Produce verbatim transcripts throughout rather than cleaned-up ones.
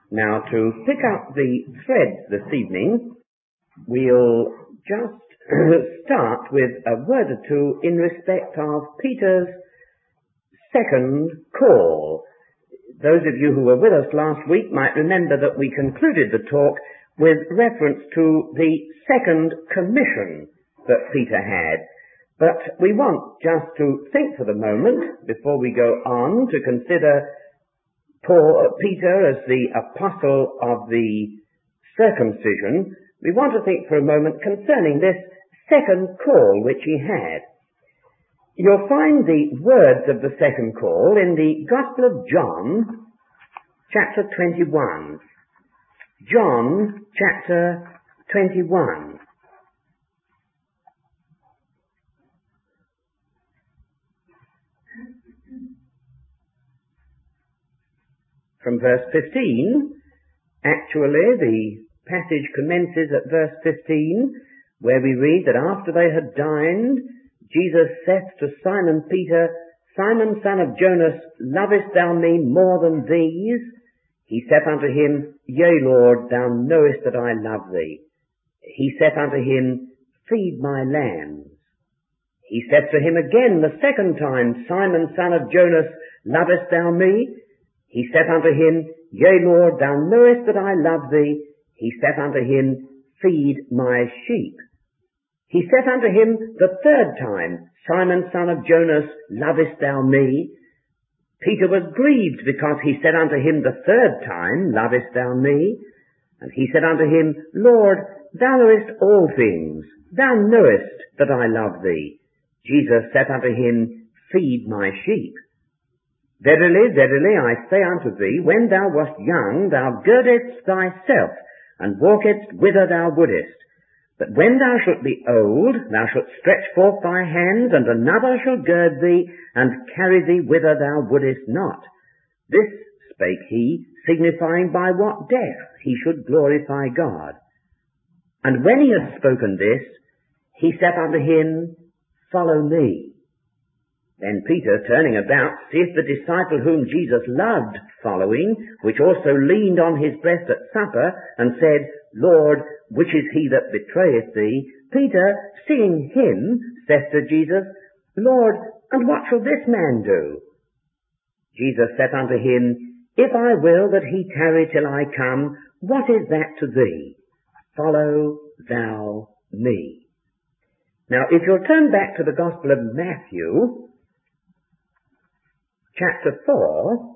Now, to pick up the thread this evening, we'll just start with a word or two in respect of Peter's second call. Those of you who were with us last week might remember that we concluded the talk with reference to the second commission that Peter had. But we want just to think for the moment, before we go on, to consider Paul, Peter as the apostle of the circumcision. We want to think for a moment concerning this second call which he had. You'll find the words of the second call in the Gospel of John, chapter twenty-one. John, chapter twenty-one. From verse fifteen, actually the passage commences at verse fifteen, where we read that after they had dined, Jesus saith to Simon Peter, Simon, son of Jonas, lovest thou me more than these? He saith unto him, Yea, Lord, thou knowest that I love thee. He saith unto him, Feed my lambs. He saith to him again the second time, Simon, son of Jonas, lovest thou me? He saith unto him, Yea, Lord, thou knowest that I love thee. He saith unto him, Feed my sheep. He saith unto him the third time, Simon, son of Jonas, lovest thou me? Peter was grieved because he said unto him the third time, Lovest thou me? And he said unto him, Lord, thou knowest all things. Thou knowest that I love thee. Jesus saith unto him, Feed my sheep. Verily, verily, I say unto thee, when thou wast young, thou girdedst thyself, and walkedst whither thou wouldest. But when thou shalt be old, thou shalt stretch forth thy hands, and another shall gird thee, and carry thee whither thou wouldest not. This spake he, signifying by what death he should glorify God. And when he had spoken this, he saith unto him, Follow me. Then Peter, turning about, seeth the disciple whom Jesus loved following, which also leaned on his breast at supper, and said, Lord, which is he that betrayeth thee? Peter, seeing him, saith to Jesus, Lord, and what shall this man do? Jesus saith unto him, If I will that he tarry till I come, what is that to thee? Follow thou me. Now, if you'll turn back to the Gospel of Matthew, chapter four,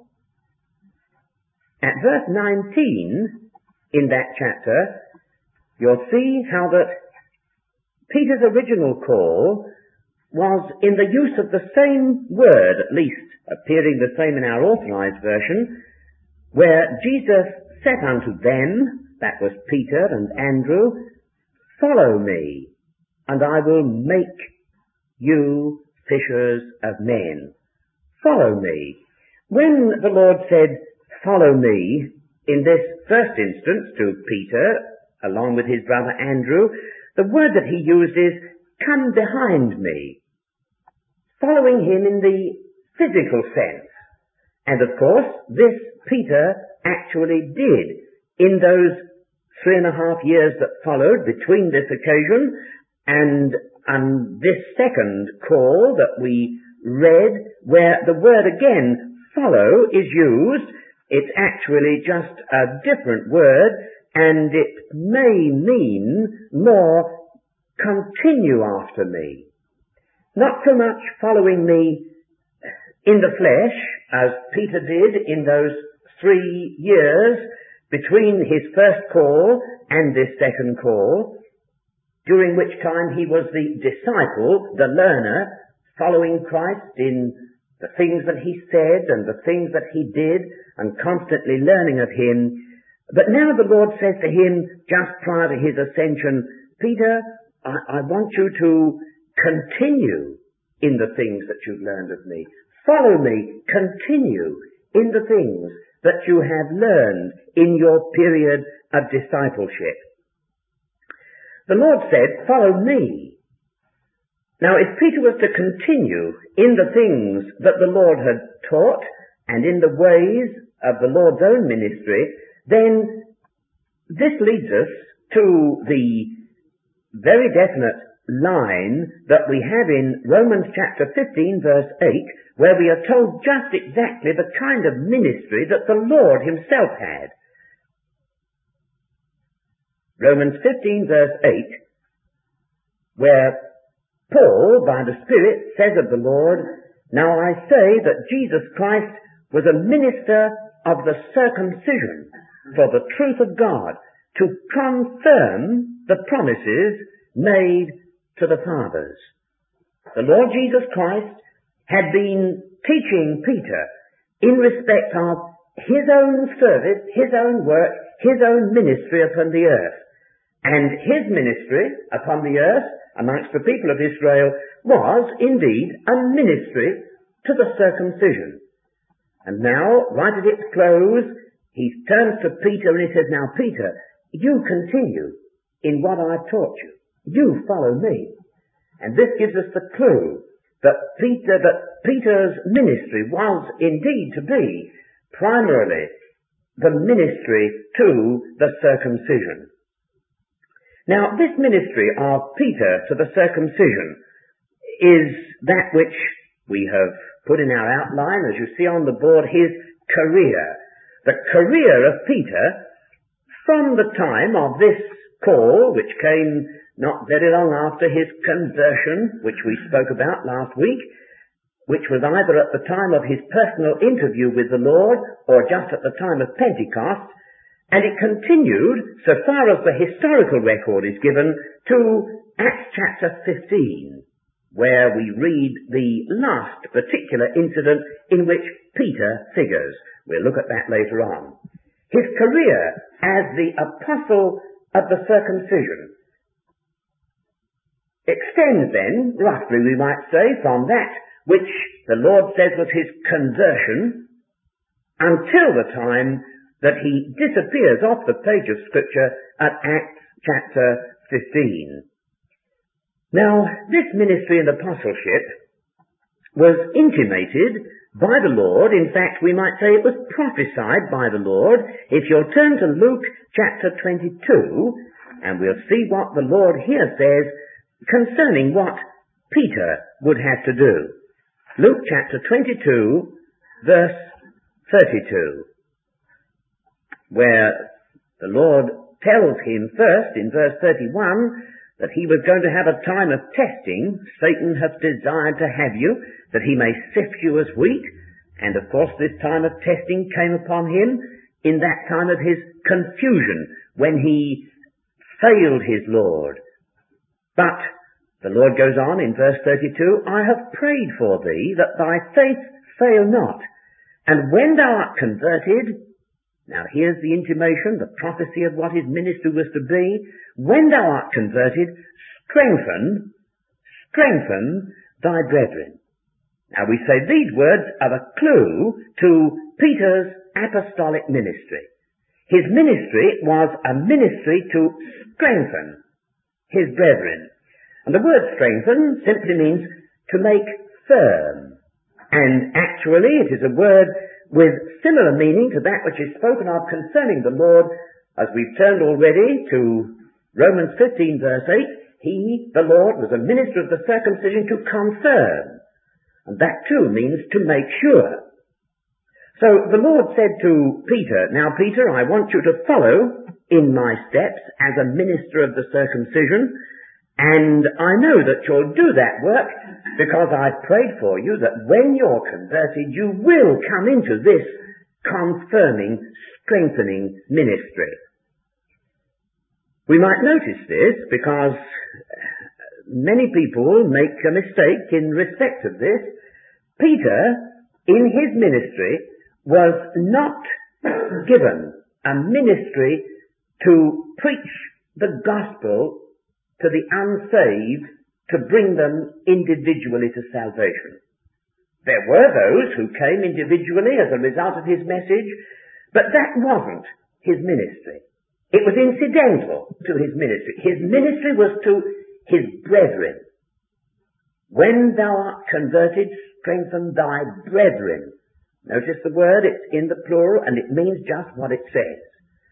at verse nineteen in that chapter, you'll see how that Peter's original call was in the use of the same word, at least appearing the same in our authorized version, where Jesus said unto them, that was Peter and Andrew, Follow me, and I will make you fishers of men. Follow me. When the Lord said, Follow me, in this first instance to Peter, along with his brother Andrew, the word that he used is, Come behind me. Following him in the physical sense. And of course, this Peter actually did in those three and a half years that followed between this occasion and, and this second call that we read, where the word again, follow, is used. It's actually just a different word, and it may mean more continue after me. Not so much following me in the flesh, as Peter did in those three years between his first call and this second call, during which time he was the disciple, the learner, following Christ in the things that he said and the things that he did, and constantly learning of him. But now the Lord says to him, just prior to his ascension, Peter, I, I want you to continue in the things that you've learned of me. Follow me, continue in the things that you have learned in your period of discipleship. The Lord said, follow me. Now, if Peter was to continue in the things that the Lord had taught and in the ways of the Lord's own ministry, then this leads us to the very definite line that we have in Romans chapter fifteen verse eight, where we are told just exactly the kind of ministry that the Lord himself had. Romans fifteen verse eight, where Paul, by the Spirit, says of the Lord, "Now I say that Jesus Christ was a minister of the circumcision for the truth of God, to confirm the promises made to the fathers." The Lord Jesus Christ had been teaching Peter in respect of his own service, his own work, his own ministry upon the earth. And his ministry upon the earth amongst the people of Israel was indeed a ministry to the circumcision. And now, right at its close, he turns to Peter and he says, "Now Peter, you continue in what I've taught you. You follow me." And this gives us the clue that Peter, that Peter's ministry was indeed to be primarily the ministry to the circumcision. Now, this ministry of Peter to the circumcision is that which we have put in our outline, as you see on the board, his career. The career of Peter from the time of this call, which came not very long after his conversion, which we spoke about last week, which was either at the time of his personal interview with the Lord or just at the time of Pentecost, and it continued, so far as the historical record is given, to Acts chapter fifteen, where we read the last particular incident in which Peter figures. We'll look at that later on. His career as the apostle of the circumcision extends then, roughly we might say, from that which the Lord says was his conversion until the time that he disappears off the page of Scripture at Acts chapter fifteen. Now, this ministry and apostleship was intimated by the Lord. In fact, we might say it was prophesied by the Lord. If you'll turn to Luke chapter twenty-two, and we'll see what the Lord here says concerning what Peter would have to do. Luke chapter twenty-two, verse thirty-two, where the Lord tells him first in verse thirty-one that he was going to have a time of testing. "Satan hath desired to have you, that he may sift you as wheat." And of course this time of testing came upon him in that time of his confusion, when he failed his Lord. But the Lord goes on in verse thirty-two, "I have prayed for thee, that thy faith fail not. And when thou art converted," now here's the intimation, the prophecy of what his ministry was to be, "when thou art converted, strengthen, strengthen thy brethren." Now we say these words are a clue to Peter's apostolic ministry. His ministry was a ministry to strengthen his brethren. And the word strengthen simply means to make firm. And actually it is a word with similar meaning to that which is spoken of concerning the Lord, as we've turned already to Romans fifteen verse eight. He, the Lord, was a minister of the circumcision to confirm. And that too means to make sure. So the Lord said to Peter, "Now Peter, I want you to follow in my steps as a minister of the circumcision, and I know that you'll do that work because I've prayed for you that when you're converted you will come into this confirming, strengthening ministry." We might notice this because many people make a mistake in respect of this. Peter, in his ministry, was not given a ministry to preach the gospel to the unsaved, to bring them individually to salvation. There were those who came individually as a result of his message, but that wasn't his ministry. It was incidental to his ministry. His ministry was to his brethren. "When thou art converted, strengthen thy brethren." Notice the word, it's in the plural, and it means just what it says.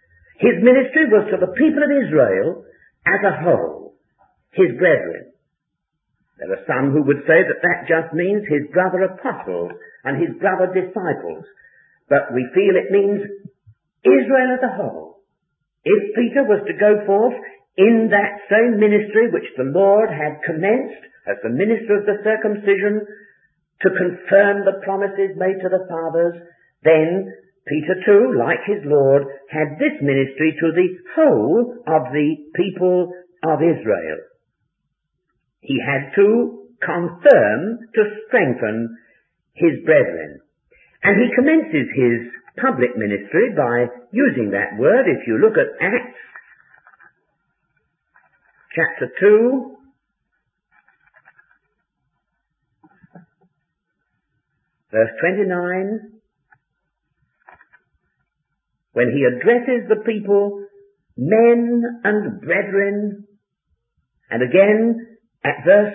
His ministry was to the people of Israel as a whole, his brethren. There are some who would say that that just means his brother apostles and his brother disciples. But we feel it means Israel as a whole. If Peter was to go forth in that same ministry which the Lord had commenced as the minister of the circumcision to confirm the promises made to the fathers, then Peter too, like his Lord, had this ministry to the whole of the people of Israel. He had to confirm, to strengthen his brethren. And he commences his public ministry by using that word. If you look at Acts chapter two, verse twenty-nine, when he addresses the people, men and brethren, and again at verse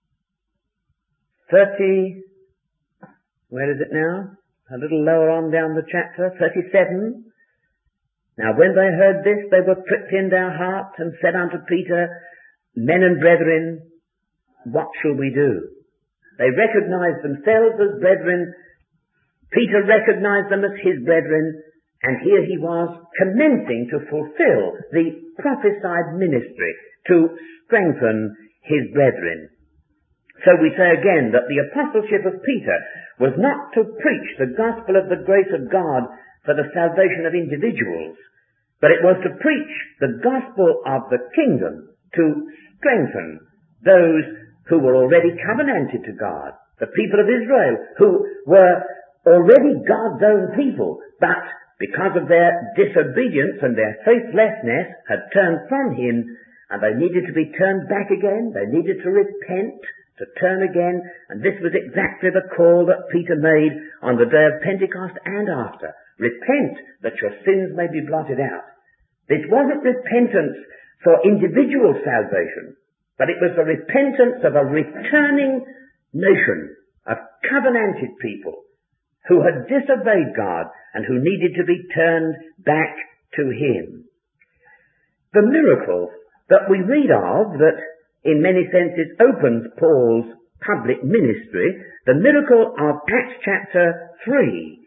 thirty, where is it now? A little lower on down the chapter, thirty-seven. Now when they heard this, they were pricked in their heart and said unto Peter, Men and brethren, what shall we do? They recognized themselves as brethren. Peter recognized them as his brethren. And here he was commencing to fulfill the prophesied ministry to strengthen his brethren. So we say again that the apostleship of Peter was not to preach the gospel of the grace of God for the salvation of individuals, but it was to preach the gospel of the kingdom to strengthen those who were already covenanted to God, the people of Israel who were already God's own people, but because of their disobedience and their faithlessness had turned from him, and they needed to be turned back again. They needed to repent, to turn again, and this was exactly the call that Peter made on the day of Pentecost and after. Repent, that your sins may be blotted out. This wasn't repentance for individual salvation, but it was the repentance of a returning nation, of covenanted people, who had disobeyed God and who needed to be turned back to him. The miracle that we read of that in many senses opens Paul's public ministry, the miracle of Acts chapter three,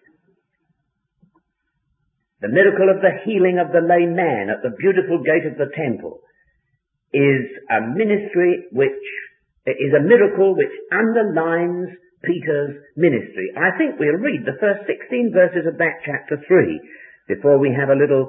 the miracle of the healing of the lame man at the beautiful gate of the temple, is a ministry which is a miracle which underlines Peter's ministry. I think we'll read the first sixteen verses of that chapter three before we have a little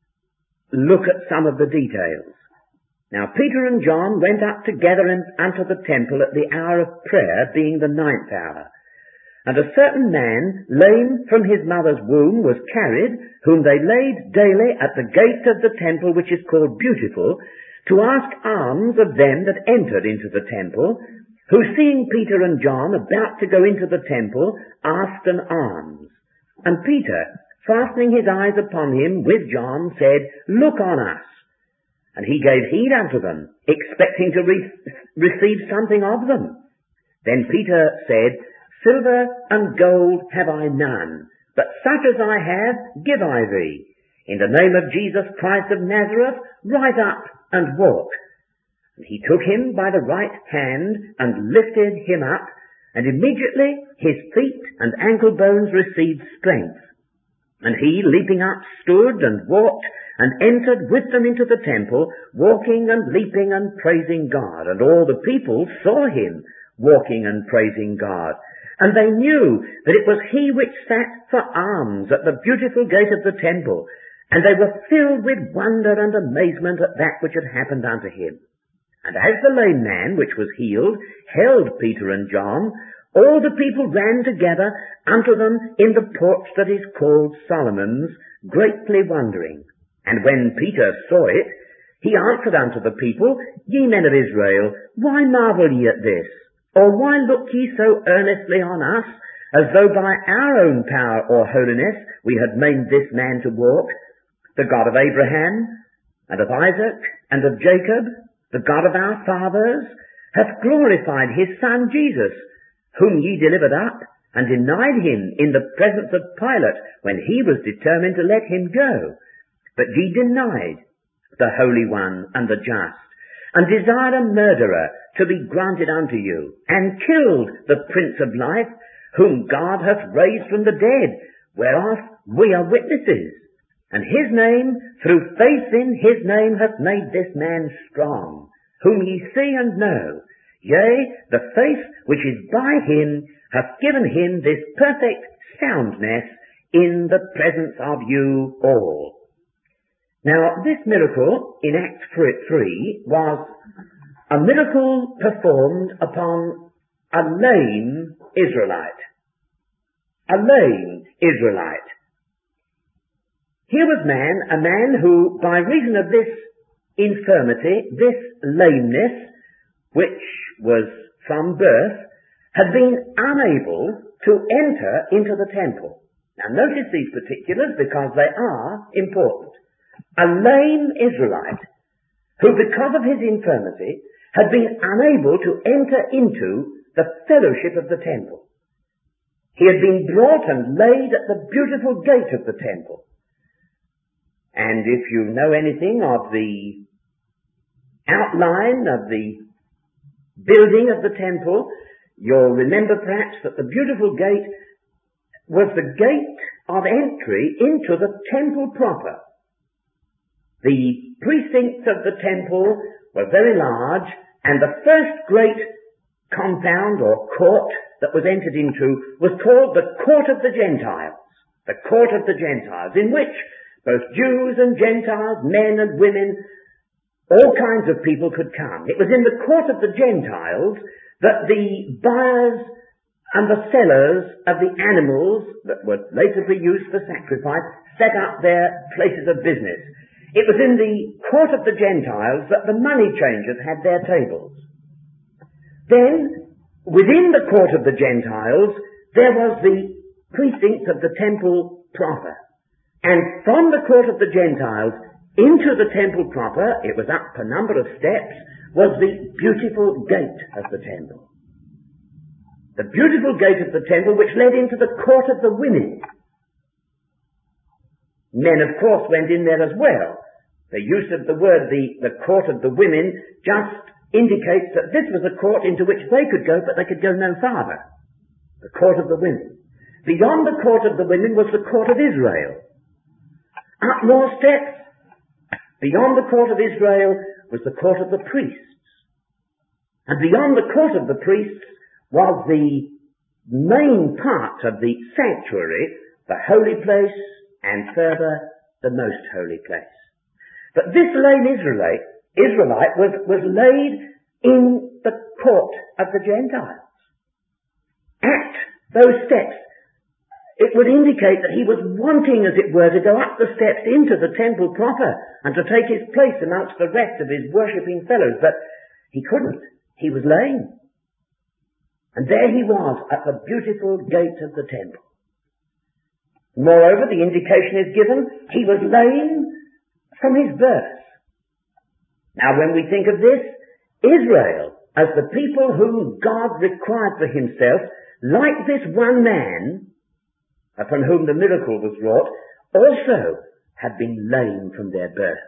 look at some of the details. Now Peter and John went up together unto the temple at the hour of prayer, being the ninth hour. And a certain man, lame from his mother's womb, was carried, whom they laid daily at the gate of the temple, which is called Beautiful, to ask alms of them that entered into the temple, who, seeing Peter and John about to go into the temple, asked an alms. And Peter, fastening his eyes upon him with John, said, Look on us. And he gave heed unto them, expecting to re- receive something of them. Then Peter said, Silver and gold have I none, but such as I have give I thee. In the name of Jesus Christ of Nazareth, rise up and walk. And he took him by the right hand and lifted him up, and immediately his feet and ankle bones received strength. And he, leaping up, stood and walked, and entered with them into the temple, walking and leaping and praising God. And all the people saw him walking and praising God. And they knew that it was he which sat for alms at the beautiful gate of the temple. And they were filled with wonder and amazement at that which had happened unto him. And as the lame man, which was healed, held Peter and John, all the people ran together unto them in the porch that is called Solomon's, greatly wondering. And when Peter saw it, he answered unto the people, Ye men of Israel, why marvel ye at this? Or why look ye so earnestly on us, as though by our own power or holiness we had made this man to walk? The God of Abraham, and of Isaac, and of Jacob, the God of our fathers, hath glorified his Son Jesus, whom ye delivered up, and denied him in the presence of Pilate, when he was determined to let him go. but ye denied the Holy One and the Just, and desired a murderer to be granted unto you, and killed the Prince of Life, whom God hath raised from the dead, whereof we are witnesses. And his name, through faith in his name, hath made this man strong, whom ye see and know. Yea, the faith which is by him hath given him this perfect soundness in the presence of you all. Now, this miracle in Acts three was a miracle performed upon a lame Israelite. A lame Israelite. Here was man, a man who, by reason of this infirmity, this lameness, which was from birth, had been unable to enter into the temple. Now notice these particulars because they are important. A lame Israelite, who because of his infirmity had been unable to enter into the fellowship of the temple. He had been brought and laid at the beautiful gate of the temple. And if you know anything of the outline of the building of the temple, you'll remember perhaps that the beautiful gate was the gate of entry into the temple proper. The precincts of the temple were very large, and the first great compound or court that was entered into was called the Court of the Gentiles. The Court of the Gentiles, in which both Jews and Gentiles, men and women, all kinds of people could come. It was in the Court of the Gentiles that the buyers and the sellers of the animals that would later be used for sacrifice set up their places of business. It was in the Court of the Gentiles that the money changers had their tables. Then, within the Court of the Gentiles, there was the precincts of the temple proper. And from the Court of the Gentiles into the temple proper, it was up a number of steps, was the beautiful gate of the temple. The beautiful gate of the temple which led into the Court of the Women. Men, of course, went in there as well. The use of the word, the, the Court of the Women, just indicates that this was a court into which they could go, but they could go no farther. The Court of the Women. Beyond the Court of the Women was the Court of Israel. Up more steps, beyond the Court of Israel was the Court of the Priests. And beyond the Court of the Priests was the main part of the sanctuary, the holy place, and further, the most holy place. But this lame Israelite, Israelite was, was laid in the Court of the Gentiles. At those steps, it would indicate that he was wanting, as it were, to go up the steps into the temple proper and to take his place amongst the rest of his worshipping fellows, but he couldn't. He was lame. And there he was at the beautiful gate of the temple. Moreover, the indication is given, he was lame from his birth. Now, when we think of this, Israel, as the people whom God required for himself, like this one man, upon whom the miracle was wrought, also had been lame from their birth.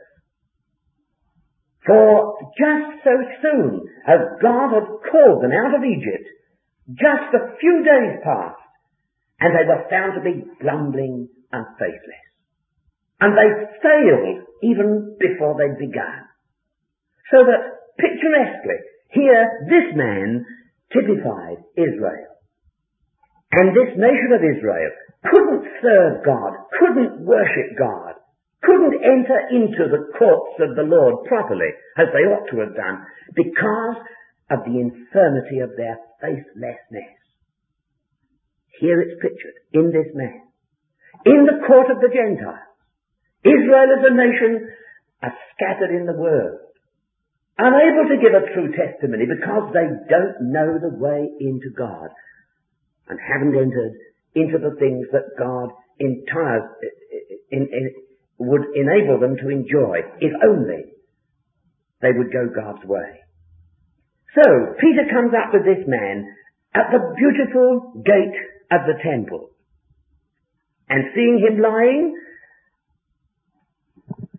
For just so soon as God had called them out of Egypt, just a few days passed, and they were found to be grumbling and faithless. And they failed even before they'd begun. So that, picturesquely, here this man typified Israel. And this nation of Israel couldn't serve God, couldn't worship God, couldn't enter into the courts of the Lord properly, as they ought to have done, because of the infirmity of their faithlessness. Here it's pictured in this man. In the court of the Gentiles, Israel as a nation are scattered in the world, unable to give a true testimony because they don't know the way into God and haven't entered into the things that God entire, in, in, would enable them to enjoy if only they would go God's way. So, Peter comes up with this man at the beautiful gate of the temple. And seeing him lying,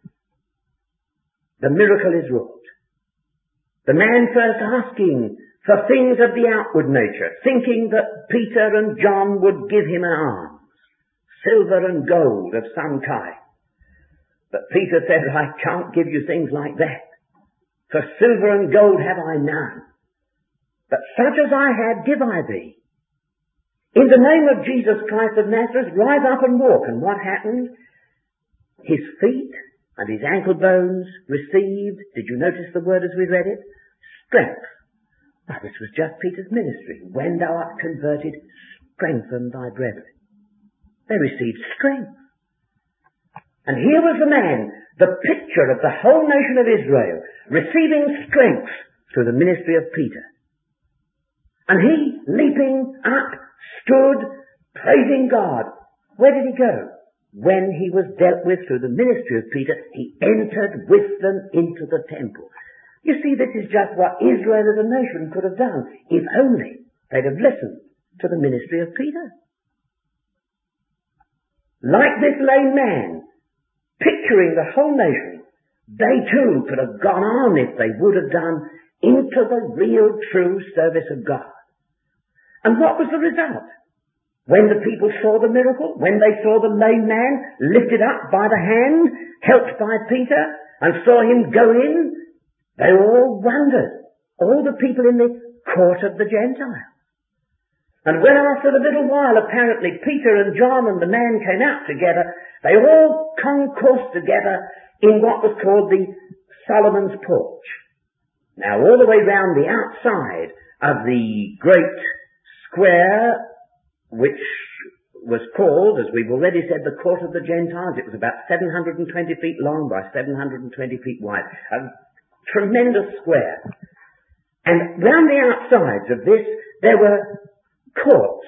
the miracle is wrought. The man first asking for things of the outward nature, thinking that Peter and John would give him an alms, silver and gold of some kind. But Peter said, I can't give you things like that, for silver and gold have I none, but such as I had give I thee. In the name of Jesus Christ of Nazareth, rise up and walk. And what happened? His feet and his ankle bones received, did you notice the word as we read it? Strength. Now, this was just Peter's ministry. When thou art converted, strengthen thy brethren. They received strength. And here was the man, the picture of the whole nation of Israel, receiving strength through the ministry of Peter. And he, leaping up, stood, praising God. Where did he go? When he was dealt with through the ministry of Peter, he entered with them into the temple. You see, this is just what Israel as a nation could have done, if only they'd have listened to the ministry of Peter. Like this lame man, picturing the whole nation, they too could have gone on, if they would have done, into the real true service of God. And what was the result? When the people saw the miracle, when they saw the lame man lifted up by the hand, helped by Peter, and saw him go in, they all wondered, all the people in the court of the Gentiles. And when after a little while apparently Peter and John and the man came out together, they all concourse together in what was called the Solomon's Porch. Now all the way round the outside of the great square, which was called, as we've already said, the Court of the Gentiles, it was about seven hundred twenty feet long by seven hundred twenty feet wide. A tremendous square. And round the outsides of this, there were courts.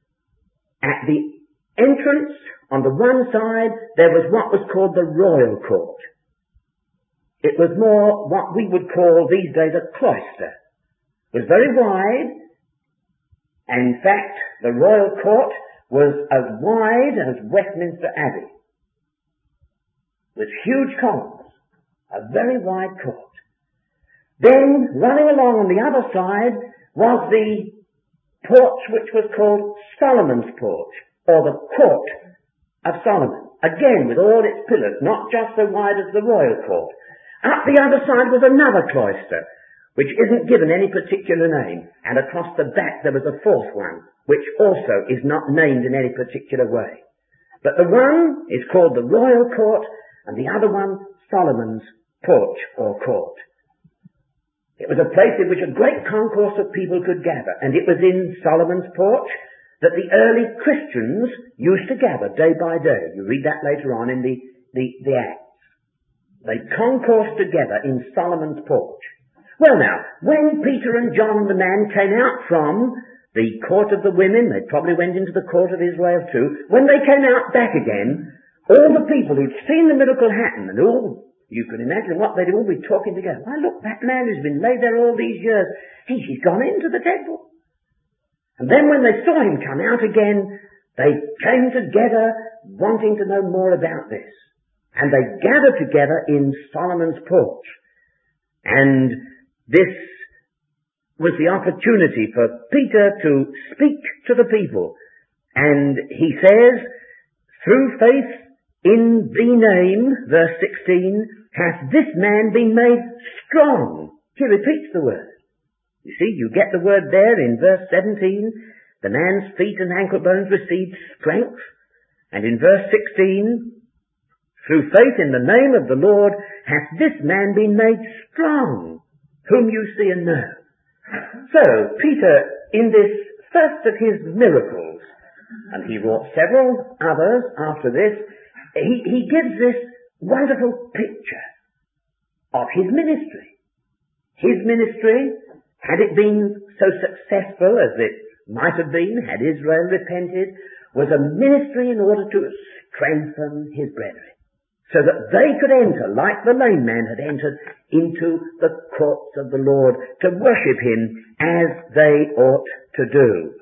At the entrance, on the one side, there was what was called the Royal Court. It was more what we would call these days a cloister. It was very wide. And in fact, the Royal Court was as wide as Westminster Abbey, with huge columns, a very wide court. Then, running along on the other side, was the porch which was called Solomon's Porch, or the Court of Solomon. Again, with all its pillars, not just so wide as the Royal Court. Up the other side was another cloister, which isn't given any particular name, and across the back there was a fourth one, which also is not named in any particular way. But the one is called the Royal Court, and the other one, Solomon's Porch or Court. It was a place in which a great concourse of people could gather, and it was in Solomon's Porch that the early Christians used to gather day by day. You read that later on in the, the, the Acts. They concourse together in Solomon's Porch. Well now, when Peter and John the man came out from the court of the women, they probably went into the court of Israel too, when they came out back again, all the people who'd seen the miracle happen, and all, you can imagine what they'd all be talking together. Why look, that man who's been laid there all these years, he, he's gone into the temple. And then when they saw him come out again, they came together wanting to know more about this. And they gathered together in Solomon's Porch. And this was the opportunity for Peter to speak to the people. And he says, through faith in the name, verse sixteen, hath this man been made strong. He repeats the word. You see, you get the word there in verse seventeen. The man's feet and ankle bones received strength. And in verse sixteen, through faith in the name of the Lord hath this man been made strong, whom you see and know. So, Peter, in this first of his miracles, and he wrought several others after this, he, he gives this wonderful picture of his ministry. His ministry, had it been so successful as it might have been, had Israel repented, was a ministry in order to strengthen his brethren, so that they could enter, like the lame man had entered, into the courts of the Lord to worship him as they ought to do.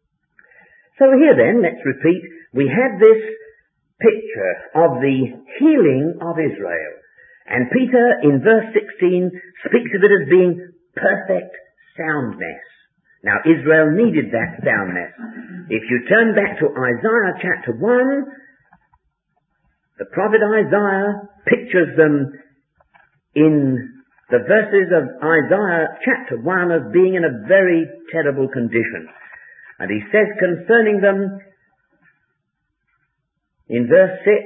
So here then, let's repeat, we have this picture of the healing of Israel. And Peter, in verse sixteen, speaks of it as being perfect soundness. Now, Israel needed that soundness. If you turn back to Isaiah chapter one, the prophet Isaiah pictures them in the verses of Isaiah chapter one as being in a very terrible condition. And he says concerning them in verse six,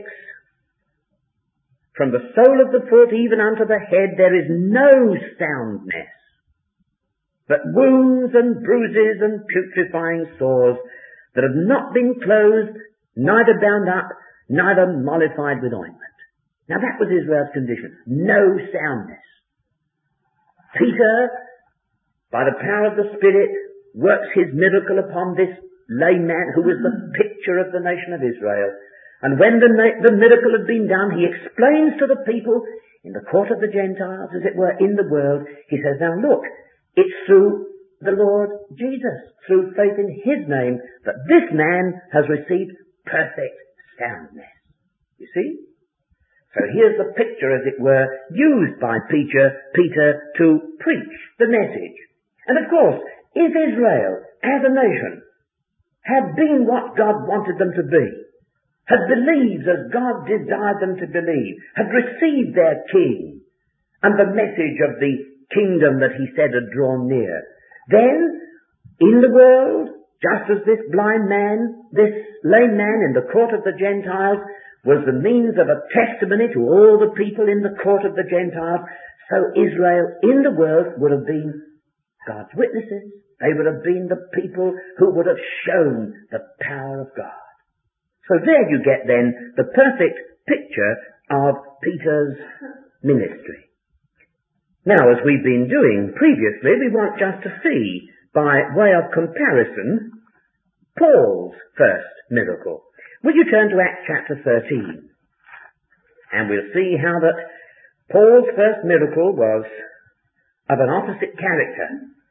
from the sole of the foot even unto the head there is no soundness, but wounds and bruises and putrefying sores that have not been closed, neither bound up, neither mollified with ointment. Now that was Israel's condition. No soundness. Peter, by the power of the Spirit, works his miracle upon this lame man who was the picture of the nation of Israel. And when the, the miracle had been done, he explains to the people in the court of the Gentiles, as it were, in the world, he says, now look, it's through the Lord Jesus, through faith in his name, that this man has received perfect soundness. You see? So here's the picture, as it were, used by Peter, Peter to preach the message. And of course, if Israel, as a nation, had been what God wanted them to be, had believed as God desired them to believe, had received their king, and the message of the kingdom that he said had drawn near, then, in the world, just as this blind man, this lame man in the court of the Gentiles, was the means of a testimony to all the people in the court of the Gentiles, so Israel in the world would have been God's witnesses. They would have been the people who would have shown the power of God. So there you get then the perfect picture of Peter's ministry. Now, as we've been doing previously, we want just to see, by way of comparison, Paul's first miracle. Will you turn to Acts chapter thirteen? And we'll see how that Paul's first miracle was of an opposite character.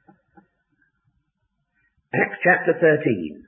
Acts chapter thirteen.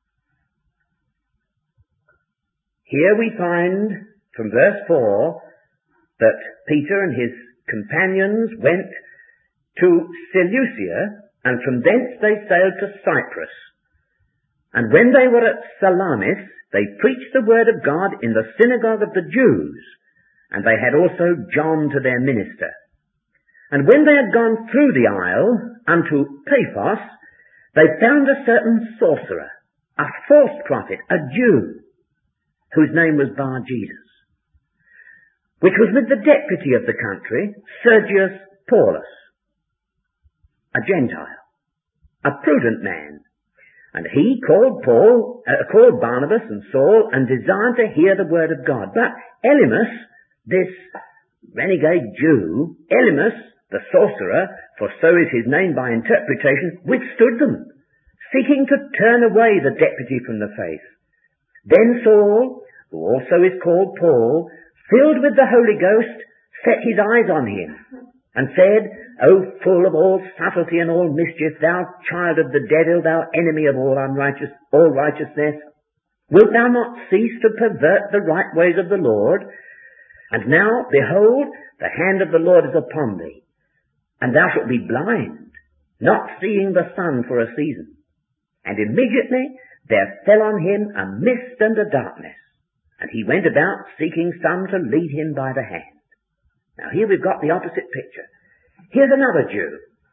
Here we find, from verse four, that Peter and his companions went to Seleucia, and from thence they sailed to Cyprus. And when they were at Salamis, they preached the word of God in the synagogue of the Jews, and they had also John to their minister. And when they had gone through the isle unto Paphos, they found a certain sorcerer, a false prophet, a Jew, whose name was Bar-Jesus, which was with the deputy of the country, Sergius Paulus, a Gentile, a prudent man. And he called Paul, uh, called Barnabas and Saul, and desired to hear the word of God. But Elymas, this renegade Jew, Elymas, the sorcerer, for so is his name by interpretation, withstood them, seeking to turn away the deputy from the faith. Then Saul, who also is called Paul, filled with the Holy Ghost, set his eyes on him, and said, O full of all subtlety and all mischief, thou child of the devil, thou enemy of all unrighteous, all righteousness, wilt thou not cease to pervert the right ways of the Lord? And now, behold, the hand of the Lord is upon thee, and thou shalt be blind, not seeing the sun for a season. And immediately there fell on him a mist and a darkness, and he went about seeking some to lead him by the hand. Now here we've got the opposite picture. Here's another Jew.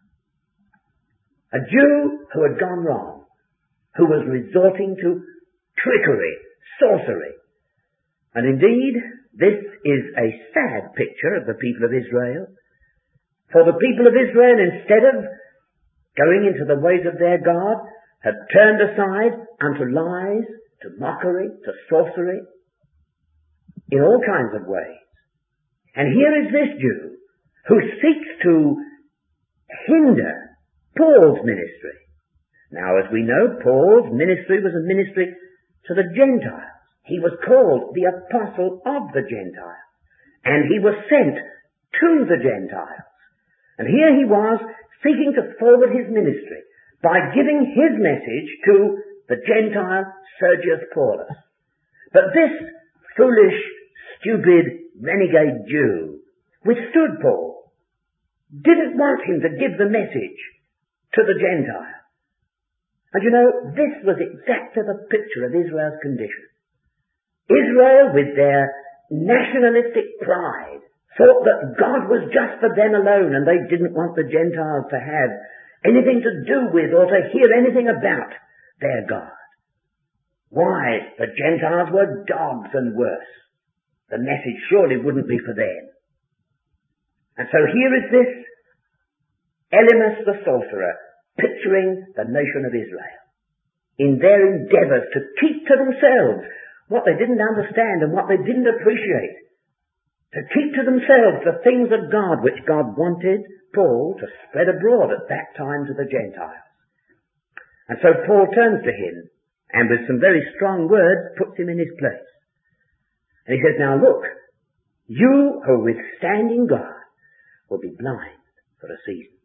A Jew who had gone wrong, who was resorting to trickery, sorcery. And indeed, this is a sad picture of the people of Israel. For the people of Israel, instead of going into the ways of their God, had turned aside unto lies, to mockery, to sorcery, in all kinds of ways. And here is this Jew who seeks to hinder Paul's ministry. Now, as we know, Paul's ministry was a ministry to the Gentiles. He was called the apostle of the Gentiles, and he was sent to the Gentiles. And here he was seeking to forward his ministry by giving his message to the Gentile Sergius Paulus. But this foolish, stupid, renegade Jew withstood Paul, didn't want him to give the message to the Gentiles. And you know, this was exactly the picture of Israel's condition. Israel, with their nationalistic pride, thought that God was just for them alone, and they didn't want the Gentiles to have anything to do with or to hear anything about their God. Why? The Gentiles were dogs and worse. The message surely wouldn't be for them. And so here is this Elymas the sorcerer picturing the nation of Israel in their endeavours to keep to themselves what they didn't understand and what they didn't appreciate, to keep to themselves the things of God which God wanted Paul to spread abroad at that time to the Gentiles. And so Paul turns to him and with some very strong words puts him in his place. And he says, now look, you who are withstanding God will be blind for a season.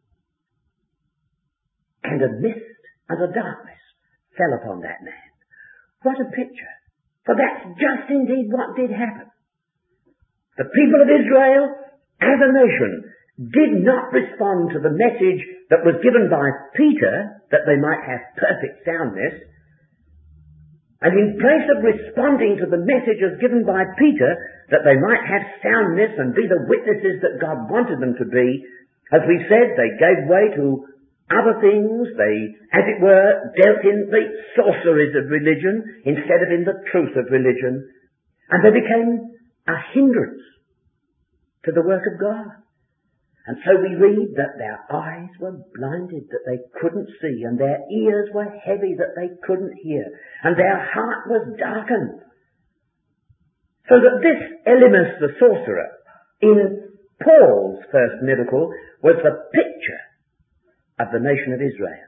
And a mist and a darkness fell upon that man. What a picture. For that's just indeed what did happen. The people of Israel, as a nation, did not respond to the message that was given by Peter, that they might have perfect soundness. And in place of responding to the messages given by Peter, that they might have soundness and be the witnesses that God wanted them to be, as we said, they gave way to other things. They, as it were, dealt in the sorceries of religion instead of in the truth of religion. And they became a hindrance to the work of God. And so we read that their eyes were blinded, that they couldn't see, and their ears were heavy, that they couldn't hear, and their heart was darkened. So that this Elymas the sorcerer, in Paul's first miracle, was the picture of the nation of Israel.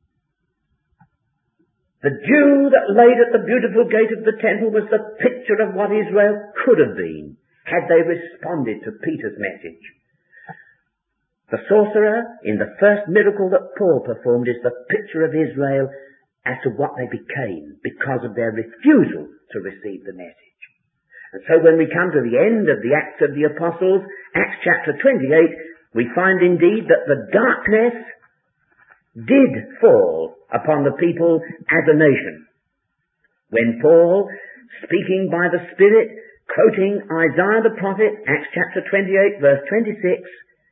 The Jew that laid at the beautiful gate of the temple was the picture of what Israel could have been had they responded to Peter's message. The sorcerer, in the first miracle that Paul performed, is the picture of Israel as to what they became because of their refusal to receive the message. And so when we come to the end of the Acts of the Apostles, Acts chapter twenty-eight, we find indeed that the darkness did fall upon the people as a nation. When Paul, speaking by the Spirit, quoting Isaiah the prophet, Acts chapter twenty-eight, verse twenty-six,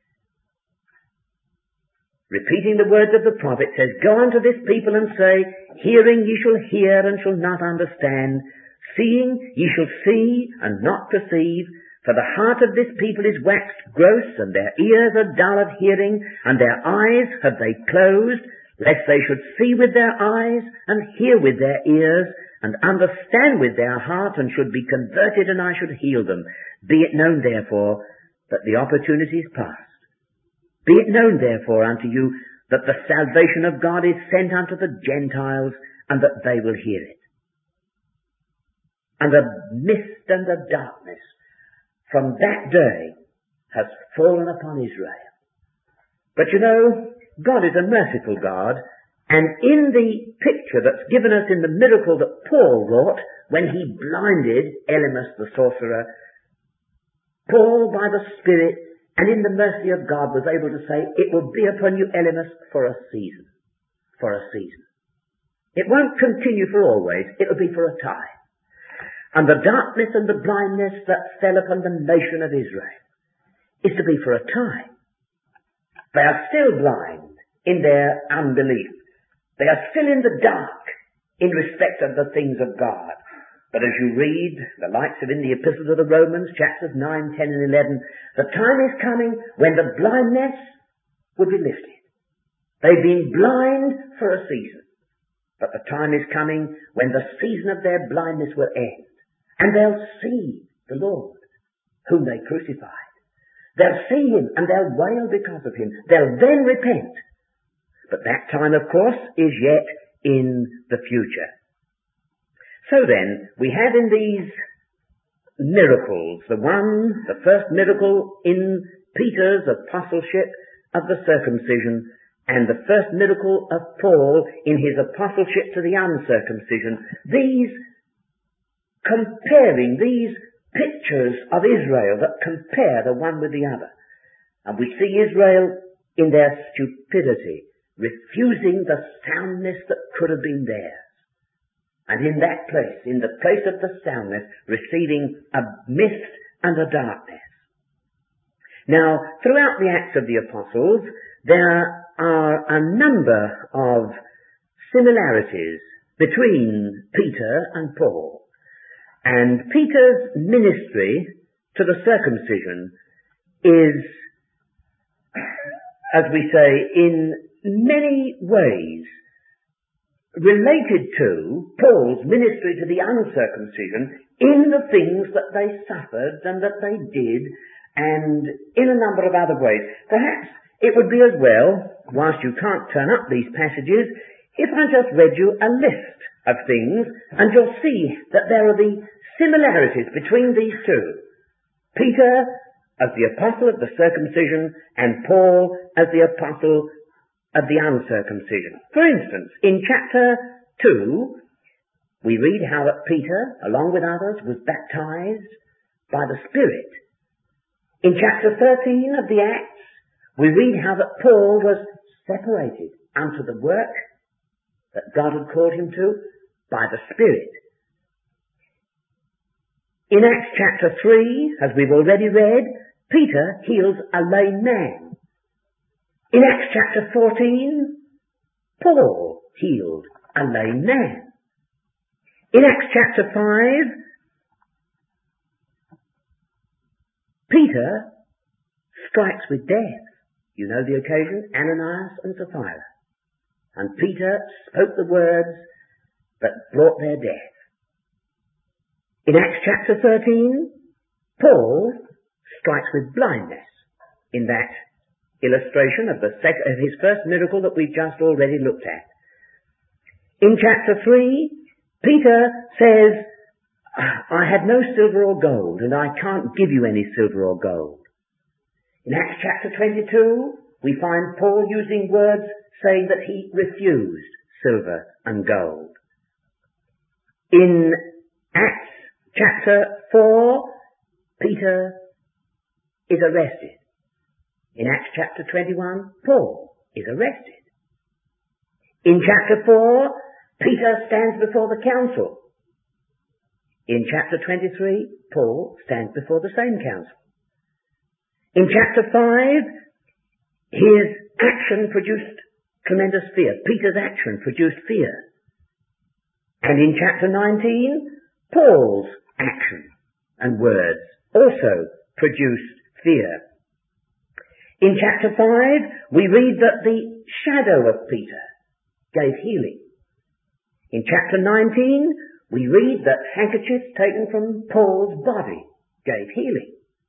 repeating the words of the prophet, says, go unto this people and say, hearing ye shall hear and shall not understand, seeing ye shall see and not perceive, for the heart of this people is waxed gross, and their ears are dull of hearing, and their eyes have they closed, lest they should see with their eyes, and hear with their ears, and understand with their heart, and should be converted, and I should heal them. Be it known, therefore, that the opportunity is past. Be it known, therefore, unto you that the salvation of God is sent unto the Gentiles, and that they will hear it. And a mist and a darkness from that day has fallen upon Israel. But you know, God is a merciful God, and in the picture that's given us in the miracle that Paul wrought when he blinded Elymas the sorcerer, Paul, by the Spirit, and in the mercy of God, was able to say, it will be upon you, Elymas, for a season. For a season. It won't continue for always. It will be for a time. And the darkness and the blindness that fell upon the nation of Israel is to be for a time. They are still blind in their unbelief. They are still in the dark in respect of the things of God. But as you read the likes of in the epistles of the Romans, chapters nine, ten and eleven, the time is coming when the blindness will be lifted. They've been blind for a season. But the time is coming when the season of their blindness will end. And they'll see the Lord, whom they crucified. They'll see him and they'll wail because of him. They'll then repent. But that time, of course, is yet in the future. So then, we have in these miracles, the one, the first miracle in Peter's apostleship of the circumcision, and the first miracle of Paul in his apostleship to the uncircumcision, these comparing, these pictures of Israel that compare the one with the other. And we see Israel in their stupidity, refusing the soundness that could have been theirs. And in that place, in the place of the soundness, receiving a mist and a darkness. Now, throughout the Acts of the Apostles, there are a number of similarities between Peter and Paul. And Peter's ministry to the circumcision is, as we say, in many ways related to Paul's ministry to the uncircumcision in the things that they suffered and that they did, and in a number of other ways. Perhaps it would be as well, whilst you can't turn up these passages, if I just read you a list of things, and you'll see that there are the similarities between these two. Peter as the apostle of the circumcision, and Paul as the apostle of the uncircumcision. For instance, in chapter two, we read how that Peter, along with others, was baptized by the Spirit. In chapter thirteen of the Acts, we read how that Paul was separated unto the work that God had called him to by the Spirit. In Acts chapter three, as we've already read, Peter heals a lame man. In Acts chapter fourteen, Paul healed a lame man. In Acts chapter five, Peter strikes with death. You know the occasion, Ananias and Sapphira. And Peter spoke the words that brought their death. In Acts chapter thirteen, Paul strikes with blindness in that illustration of, the sec- of his first miracle that we've just already looked at. In chapter three, Peter says, I had no silver or gold, and I can't give you any silver or gold. In Acts chapter twenty-two, we find Paul using words saying that he refused silver and gold. In Acts chapter four, Peter is arrested. In Acts chapter twenty-one, Paul is arrested. In chapter four, Peter stands before the council. In chapter twenty-three, Paul stands before the same council. In chapter five, his action produced tremendous fear. Peter's action produced fear. And in chapter nineteen, Paul's action and words also produced fear. In chapter five, we read that the shadow of Peter gave healing. In chapter nineteen, we read that handkerchiefs taken from Paul's body gave healing.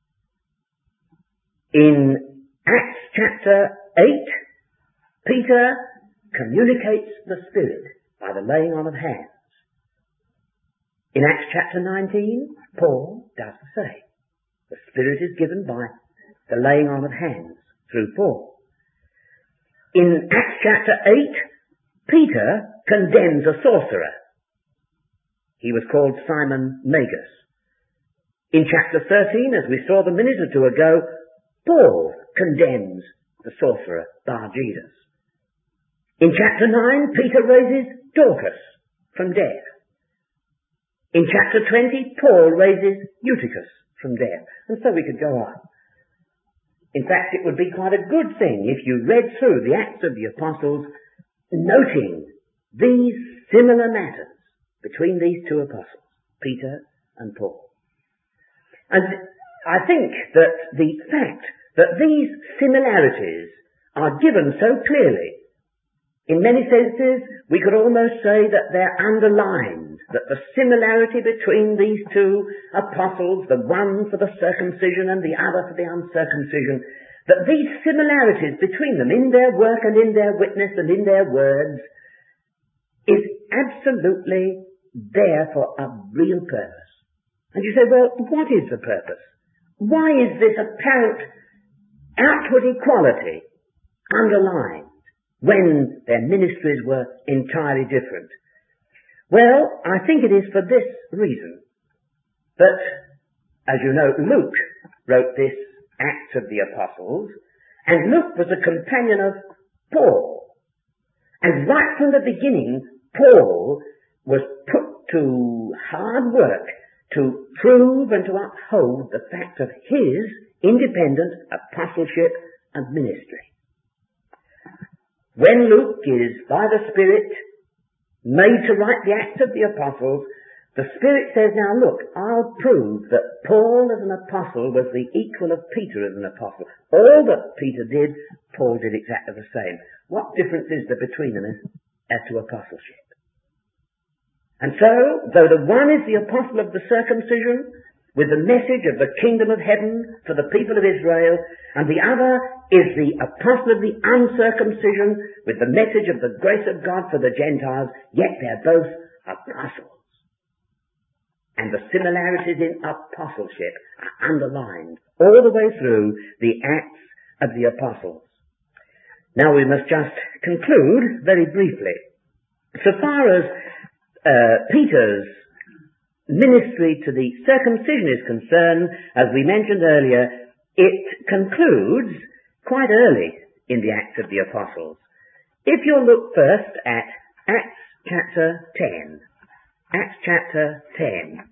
In Acts chapter eight, Peter communicates the Spirit by the laying on of hands. In Acts chapter nineteen, Paul does the same. The Spirit is given by the laying on of hands through Paul. In Acts chapter eight, Peter condemns a sorcerer. He was called Simon Magus. In chapter thirteen, as we saw the minute or two ago, Paul condemns the sorcerer Bar-Jesus. In chapter nine, Peter raises Dorcas from death. In chapter twenty, Paul raises Eutychus from death. And so we could go on. In fact, it would be quite a good thing if you read through the Acts of the Apostles, noting these similar matters between these two apostles, Peter and Paul. And I think that the fact that these similarities are given so clearly, in many senses, we could almost say that they're underlined, that the similarity between these two apostles, the one for the circumcision and the other for the uncircumcision, that these similarities between them in their work and in their witness and in their words is absolutely there for a real purpose. And you say, well, what is the purpose? Why is this apparent outward equality underlined when their ministries were entirely different? Well, I think it is for this reason, that as you know, Luke wrote this Acts of the Apostles, and Luke was a companion of Paul. And right from the beginning, Paul was put to hard work to prove and to uphold the fact of his independent apostleship and ministry. When Luke is, by the Spirit, made to write the Acts of the Apostles, the Spirit says, now look, I'll prove that Paul as an apostle was the equal of Peter as an apostle. All that Peter did, Paul did exactly the same. What difference is there between them as, as to apostleship? And so, though the one is the apostle of the circumcision, with the message of the kingdom of heaven for the people of Israel, and the other is the apostle of the uncircumcision, with the message of the grace of God for the Gentiles, yet they're both apostles. And the similarities in apostleship are underlined all the way through the Acts of the Apostles. Now we must just conclude very briefly. So far as uh, Peter's ministry to the circumcision is concerned, as we mentioned earlier, it concludes quite early in the Acts of the Apostles. If you'll look first at Acts chapter ten. Acts chapter ten.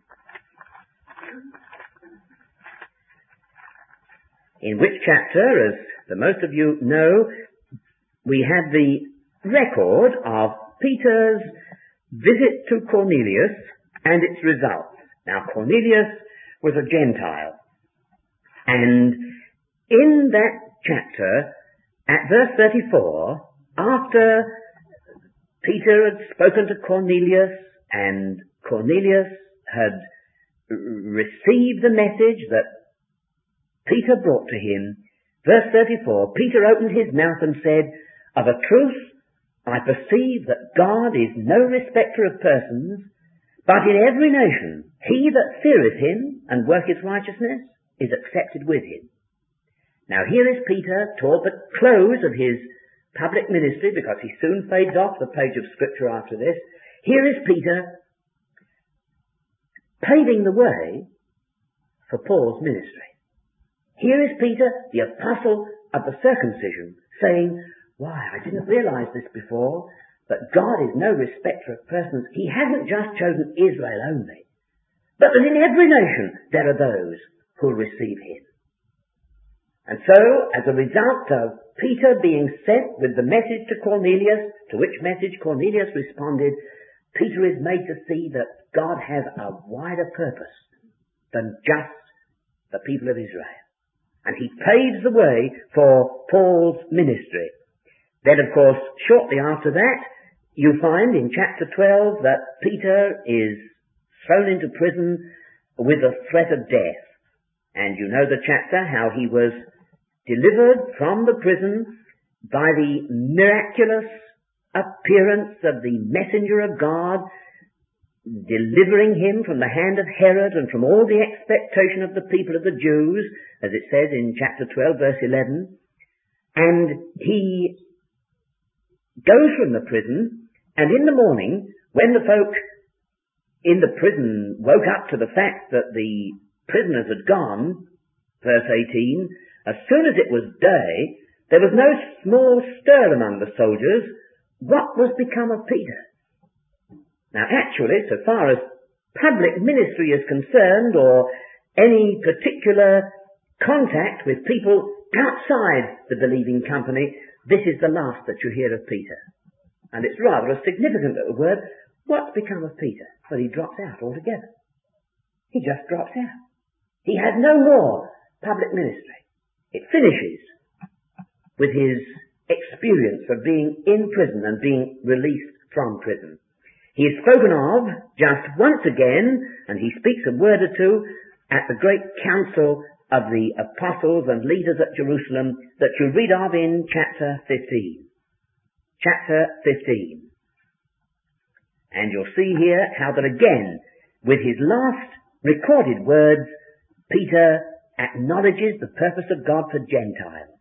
In which chapter, as the most of you know, we had the record of Peter's visit to Cornelius and its results. Now, Cornelius was a Gentile. And in that chapter, at verse thirty-four, after Peter had spoken to Cornelius and Cornelius had received the message that Peter brought to him, verse thirty-four, Peter opened his mouth and said, of a truth, I perceive that God is no respecter of persons, but in every nation he that feareth him and worketh righteousness is accepted with him. Now here is Peter toward the close of his public ministry, because he soon fades off the page of Scripture after this. Here is Peter paving the way for Paul's ministry. Here is Peter, the apostle of the circumcision, saying, why, I didn't realize this before, that God is no respecter of persons. He hasn't just chosen Israel only, but that in every nation there are those who will receive him. And so, as a result of Peter being sent with the message to Cornelius, to which message Cornelius responded, Peter is made to see that God has a wider purpose than just the people of Israel. And he paves the way for Paul's ministry. Then, of course, shortly after that, you find in chapter twelve that Peter is thrown into prison with a threat of death. And you know the chapter, how he was delivered from the prison by the miraculous appearance of the messenger of God, delivering him from the hand of Herod and from all the expectation of the people of the Jews, as it says in chapter twelve, verse eleven. And he goes from the prison, and in the morning, when the folk in the prison woke up to the fact that the prisoners had gone, verse eighteen, as soon as it was day, there was no small stir among the soldiers. What was become of Peter? Now actually, so far as public ministry is concerned, or any particular contact with people outside the believing company, this is the last that you hear of Peter. And it's rather a significant little word. What's become of Peter? Well, he drops out altogether. He just drops out. He has no more public ministry. It finishes with his experience of being in prison and being released from prison. He is spoken of just once again, and he speaks a word or two at the great council of the apostles and leaders at Jerusalem that you read of in chapter fifteen. Chapter fifteen. And you'll see here how that again, with his last recorded words, Peter acknowledges the purpose of God for Gentiles.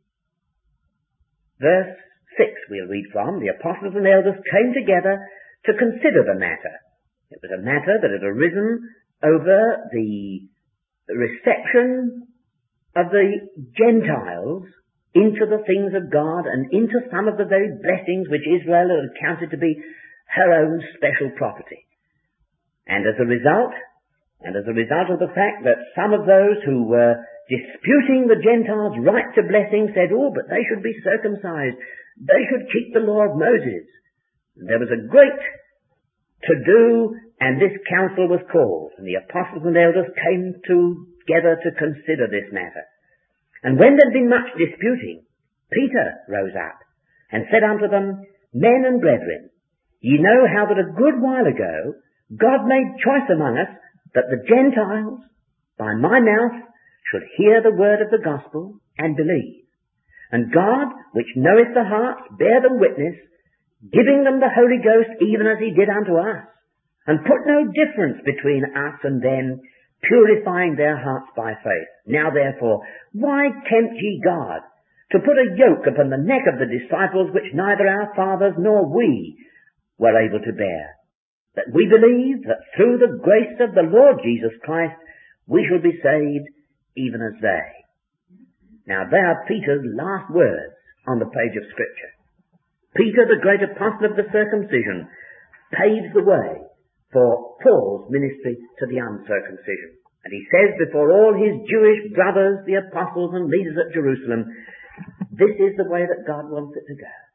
Verse six we'll read from. The apostles and elders came together to consider the matter. It was a matter that had arisen over the reception of the Gentiles into the things of God and into some of the very blessings which Israel had accounted to be her own special property. And as a result, and as a result of the fact that some of those who were disputing the Gentiles' right to blessing said, oh, but they should be circumcised, they should keep the law of Moses. There was a great to-do, and this council was called, and the apostles and elders came together to consider this matter. And when there had been much disputing, Peter rose up and said unto them, Men and brethren, ye know how that a good while ago God made choice among us that the Gentiles, by my mouth, should hear the word of the gospel and believe. And God, which knoweth the hearts, bear them witness, giving them the Holy Ghost even as he did unto us, and put no difference between us and them, purifying their hearts by faith. Now therefore, why tempt ye God to put a yoke upon the neck of the disciples which neither our fathers nor we were able to bear? That we believe that through the grace of the Lord Jesus Christ we shall be saved even as they. Now they are Peter's last words on the page of Scripture. Peter, the great apostle of the circumcision, paves the way for Paul's ministry to the uncircumcision. And he says before all his Jewish brothers, the apostles and leaders at Jerusalem, this is the way that God wants it to go.